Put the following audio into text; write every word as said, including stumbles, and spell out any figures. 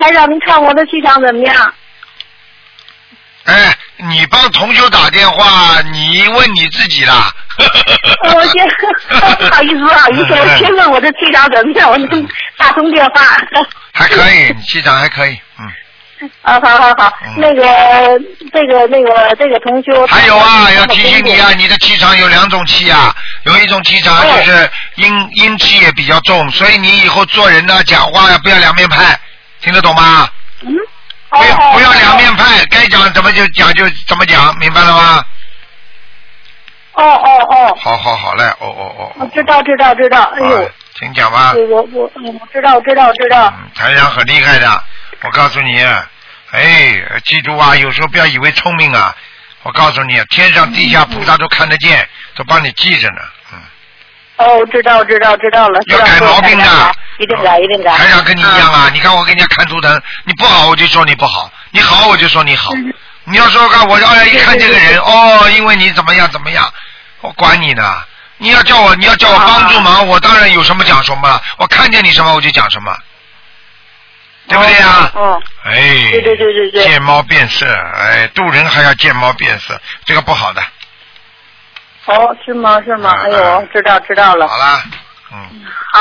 台长，您看我的气场怎么样？ 哎，你帮同学打电话，你问你自己啦。 我先不好意思，不好意思，我先问我的气场怎么样？我能打通电话。 还可以，你气场还可以，嗯。 啊，好好好，嗯、那个这个那个这个同修。 还有啊，要提醒你啊，你的气场有两种气啊，有一种气场就是阴、哦、阴气也比较重，所以你以后做人呢，讲话呀不要两面派，听得懂吗？ 嗯。 不要不要两面派，该讲怎么就讲就怎么讲，明白了吗？ 哦哦哦。 好好好嘞，哦哦哦。 我知道知道知道，哎呦。 请讲吧。 我我我知道知道知道。 嗯，台长很厉害的，我告诉你，哎，记住啊，有时候不要以为聪明啊，我告诉你，天上地下菩萨都看得见，嗯、都帮你记着呢，嗯。 哦，知道知道知道了。 要改毛病的。 一定改，一定改。 台长跟你一样啊！你看我给人家看图腾，你不好我就说你不好，你好我就说你好。嗯、你要说看我哎一看这个人哦，因为你怎么样怎么样，我管你呢。你要叫我你要叫我帮助忙，我当然有什么讲什么，我看见你什么我就讲什么，对不对呀？ 嗯。哦、 哎。 对对对对对。 见猫变色，哎，渡人还要见猫变色，这个不好的。 哦，是吗？是吗？嗯、哎呦，知道知道了。 好了，嗯。 好。